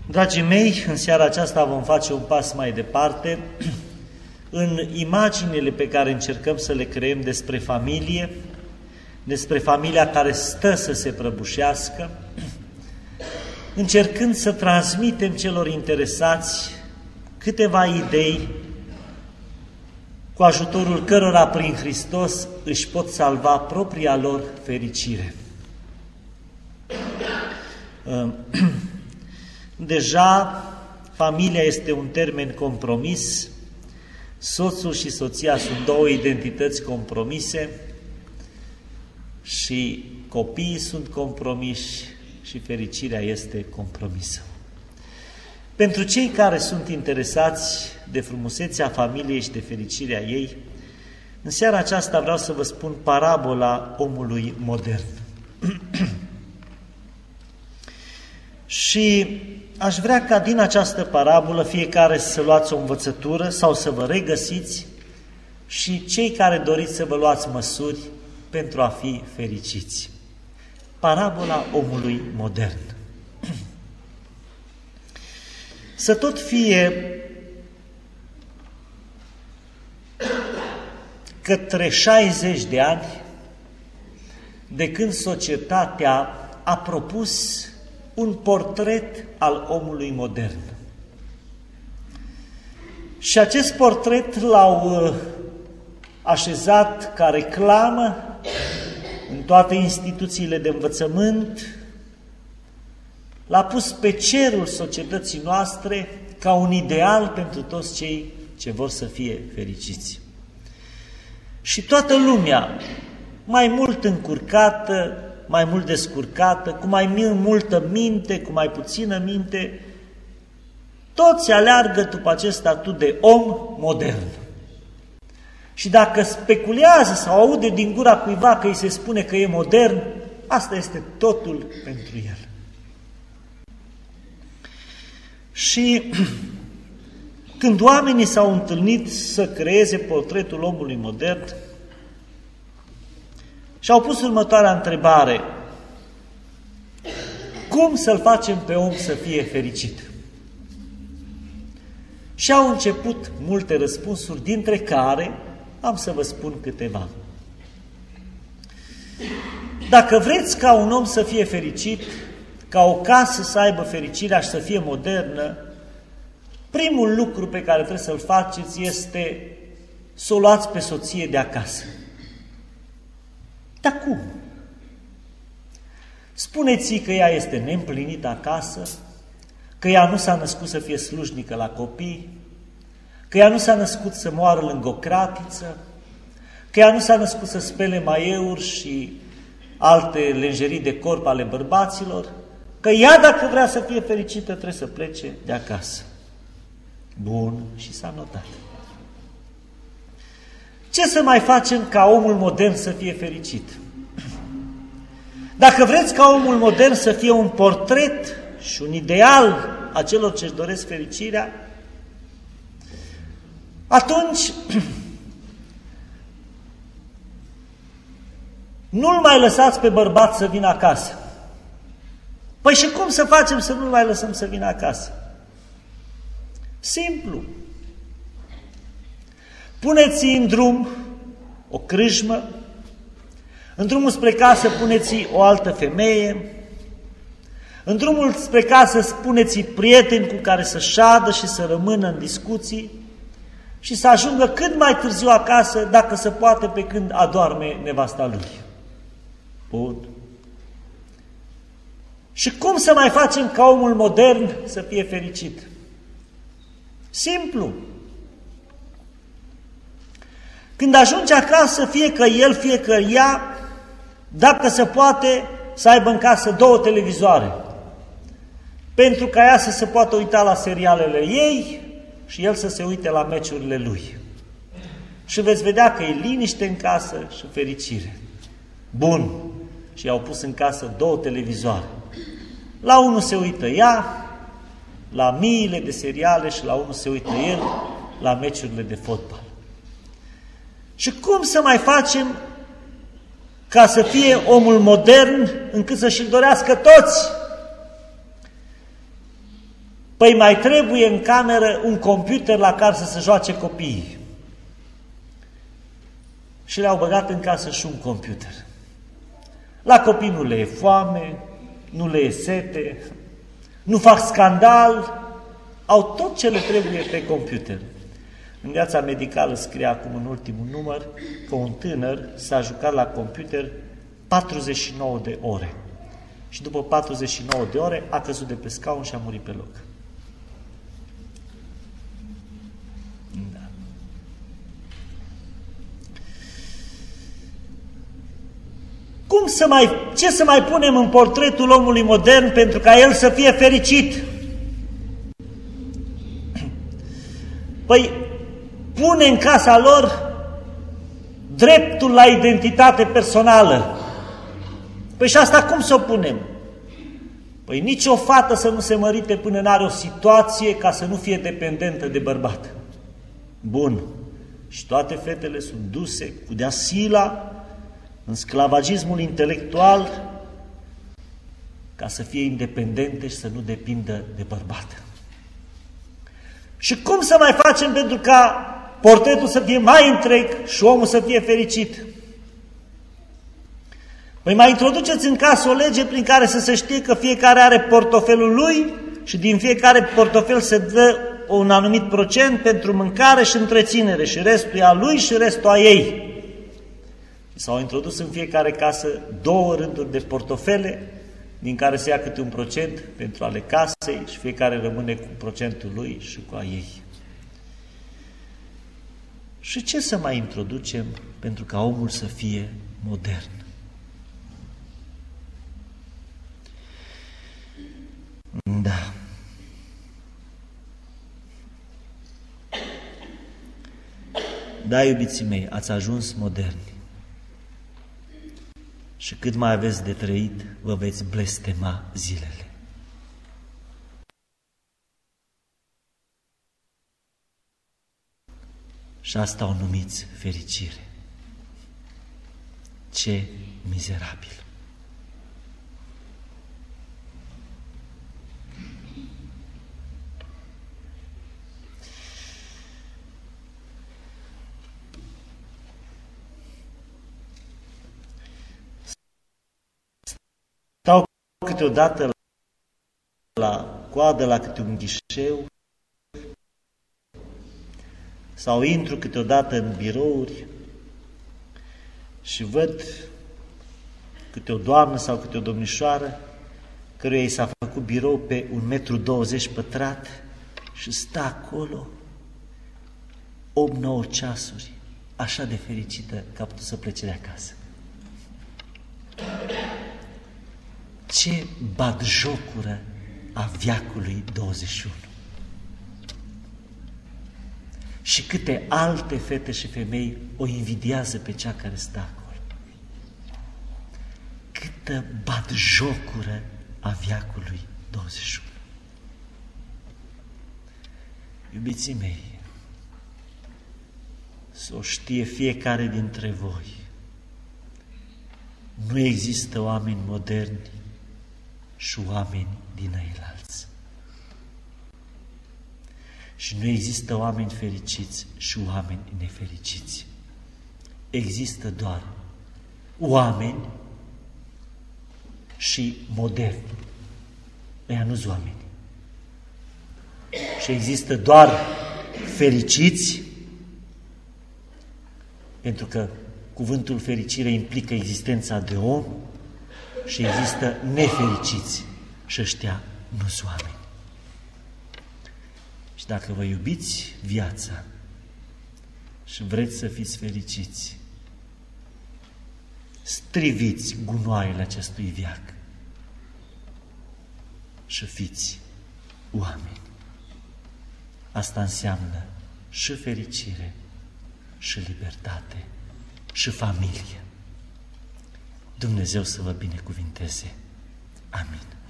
Dragii mei, în seara aceasta vom face un pas mai departe în imaginile pe care încercăm să le creăm despre familie, despre familia care stă să se prăbușească, încercând să transmitem celor interesați câteva idei cu ajutorul cărora prin Hristos își pot salva propria lor fericire. Deja, familia este un termen compromis, soțul și soția sunt două identități compromise și copiii sunt compromiși și fericirea este compromisă. Pentru cei care sunt interesați de frumusețea familiei și de fericirea ei, în seara aceasta vreau să vă spun parabola omului modern. Și aș vrea ca din această parabolă fiecare să luați o învățătură sau să vă regăsiți și cei care doriți să vă luați măsuri pentru a fi fericiți. Parabola omului modern. Să tot fie către 60 de ani de când societatea a propus un portret al omului modern. Și acest portret l-au așezat ca reclamă în toate instituțiile de învățământ, l-a pus pe cerul societății noastre ca un ideal pentru toți cei ce vor să fie fericiți. Și toată lumea, mai mult încurcată, mai mult descurcată, cu mai multă minte, cu mai puțină minte, toți aleargă după acest statut de om modern. Și dacă speculează sau aude din gura cuiva că îi se spune că e modern, asta este totul pentru el. Și când oamenii s-au întâlnit să creeze portretul omului modern, și-au pus următoarea întrebare: cum să-l facem pe om să fie fericit? Și au început multe răspunsuri, dintre care am să vă spun câteva. Dacă vreți ca un om să fie fericit, ca o casă să aibă fericirea și să fie modernă, primul lucru pe care trebuie să-l faceți este să o luați pe soție de acasă. Dar cum? Spuneți-i că ea este neîmplinită acasă, că ea nu s-a născut să fie slujnică la copii, că ea nu s-a născut să moară lângă o cratiță, că ea nu s-a născut să spele maieuri și alte lenjerii de corp ale bărbaților, că ea, dacă vrea să fie fericită, trebuie să plece de acasă. Bun, și s-a notat. Ce să mai facem ca omul modern să fie fericit? Dacă vreți ca omul modern să fie un portret și un ideal a celor ce-și doresc fericirea, atunci nu-l mai lăsați pe bărbat să vină acasă. Păi și cum să facem să nu-l mai lăsăm să vină acasă? Simplu. Puneți în drum o crâșmă, în drumul spre casă puneți o altă femeie, în drumul spre casă spuneți prieteni cu care să șadă și să rămână în discuții și să ajungă cât mai târziu acasă, dacă se poate, pe când adorme nevasta lui. Bun. Și cum să mai facem ca omul modern să fie fericit? Simplu. Când ajunge acasă, fie că el, fie că ea, dacă se poate, să aibă în casă 2 televizoare, pentru ca ea să se poată uita la serialele ei și el să se uite la meciurile lui. Și veți vedea că e liniște în casă și fericire. Bun. Și i-au pus în casă 2 televizoare. La unul se uită ea, la miile de seriale, și la unul se uită el, la meciurile de fotbal. Și cum să mai facem ca să fie omul modern încât să și-l dorească toți? Păi mai trebuie în cameră un computer la care să se joace copiii. Și le-au băgat în casă și un computer. La copii nu le e foame, nu le e sete, nu fac scandal, au tot ce le trebuie pe computer. În viața medicală scrie acum în ultimul număr că un tânăr s-a jucat la computer 49 de ore. Și după 49 de ore a căzut de pe scaun și a murit pe loc. Da. Ce să mai punem în portretul omului modern pentru ca el să fie fericit? Păi, pune în casa lor dreptul la identitate personală. Păi și asta cum să o punem? Păi nici o fată să nu se mărite până n-are o situație ca să nu fie dependentă de bărbat. Bun. Și toate fetele sunt duse cu dea sila în sclavagismul intelectual ca să fie independente și să nu depindă de bărbat. Și cum să mai facem pentru ca portretul să fie mai întreg și omul să fie fericit? Păi mai introduceți în casă o lege prin care să se știe că fiecare are portofelul lui și din fiecare portofel se dă un anumit procent pentru mâncare și întreținere și restul e a lui și restul a ei. S-au introdus în fiecare casă 2 rânduri de portofele din care se ia câte 1% pentru ale casei și fiecare rămâne cu procentul lui și cu a ei. Și ce să mai introducem pentru ca omul să fie modern? Da. Da, iubiții mei, ați ajuns moderni. Și cât mai aveți de trăit, vă veți blestema zilele. Și asta o numiți fericire. Ce mizerabil! Stau câteodată la coadă la câte un ghișeu sau intru câteodată în birouri și văd câte o doamnă sau câte o domnișoară căruia i s-a făcut birou pe 1,20 m pătrat și stă acolo 8-9 ceasuri, așa de fericită că a putut să plece de acasă. Ce batjocură a veacului 21! Și câte alte fete și femei o invidiază pe cea care stă acolo. Câtă batjocură a veacului 21! Iubiții mei, să o știe fiecare dintre voi, nu există oameni moderni și oameni din eilalți. Și nu există oameni fericiți și oameni nefericiți. Există doar oameni și moderni. Ăia nu-s oameni. Și există doar fericiți, pentru că cuvântul fericire implică existența de om, și există nefericiți și ăștia nu sunt oameni. Și dacă vă iubiți viața și vreți să fiți fericiți, striviți gunoaiele acestui veac și fiți oameni. Asta înseamnă și fericire, și libertate, și familie. Dumnezeu să vă binecuvinteze. Amin.